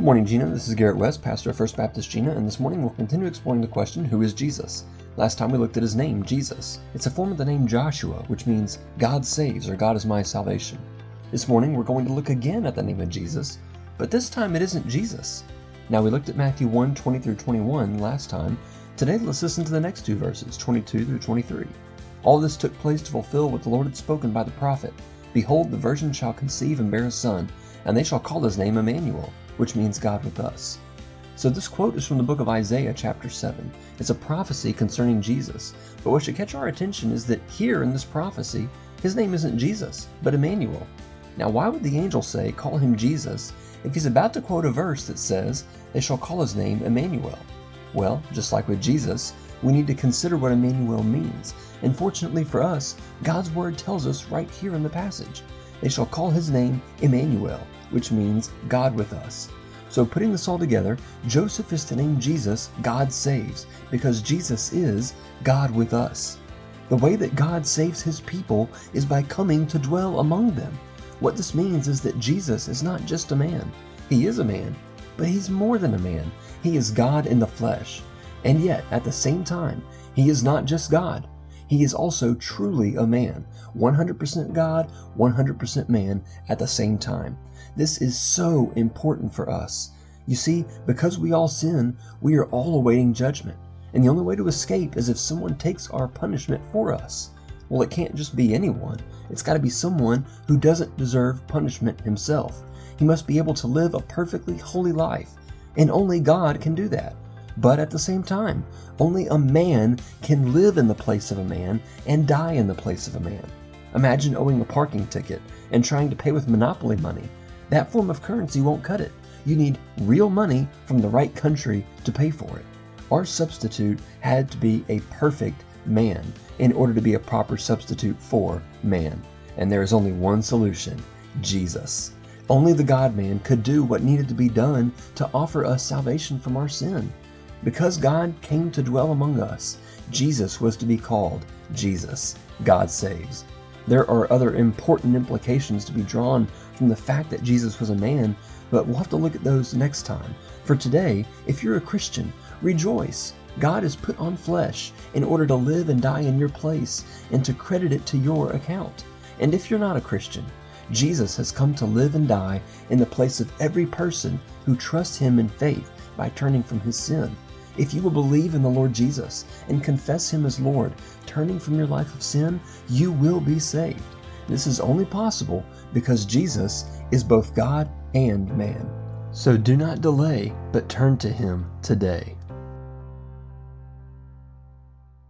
Good morning, Gina. This is Garrett West, pastor of First Baptist Gina, and this morning we'll continue exploring the question, who is Jesus? Last time we looked at his name, Jesus. It's a form of the name Joshua, which means God saves, or God is my salvation. This morning we're going to look again at the name of Jesus, but this time it isn't Jesus. Now we looked at Matthew 1, 20 through 21 last time. Today let's listen to the next two verses, 22 through 23. All this took place to fulfill what the Lord had spoken by the prophet. Behold, the virgin shall conceive and bear a son, and they shall call his name Emmanuel, which means God with us. So this quote is from the book of Isaiah chapter 7. It's a prophecy concerning Jesus, but what should catch our attention is that here in this prophecy, his name isn't Jesus, but Emmanuel. Now why would the angel say, call him Jesus, if he's about to quote a verse that says, they shall call his name Emmanuel? Well, just like with Jesus, we need to consider what Emmanuel means, and fortunately for us, God's word tells us right here in the passage. They shall call his name Emmanuel, which means God with us. So putting this all together, Joseph is to name Jesus God saves, because Jesus is God with us. The way that God saves his people is by coming to dwell among them. What this means is that Jesus is not just a man. He is a man, but he's more than a man. He is God in the flesh. And yet, at the same time, he is not just God. He is also truly a man, 100% God, 100% man at the same time. This is so important for us. You see, because we all sin, we are all awaiting judgment. And the only way to escape is if someone takes our punishment for us. Well, it can't just be anyone. It's got to be someone who doesn't deserve punishment himself. He must be able to live a perfectly holy life. And only God can do that. But at the same time, only a man can live in the place of a man and die in the place of a man. Imagine owing a parking ticket and trying to pay with Monopoly money. That form of currency won't cut it. You need real money from the right country to pay for it. Our substitute had to be a perfect man in order to be a proper substitute for man. And there is only one solution, Jesus. Only the God-man could do what needed to be done to offer us salvation from our sin. Because God came to dwell among us, Jesus was to be called Jesus, God saves. There are other important implications to be drawn from the fact that Jesus was a man, but we'll have to look at those next time. For today, if you're a Christian, rejoice. God has put on flesh in order to live and die in your place and to credit it to your account. And if you're not a Christian, Jesus has come to live and die in the place of every person who trusts him in faith by turning from his sin. If you will believe in the Lord Jesus and confess him as Lord, turning from your life of sin, you will be saved. This is only possible because Jesus is both God and man. So do not delay, but turn to him today.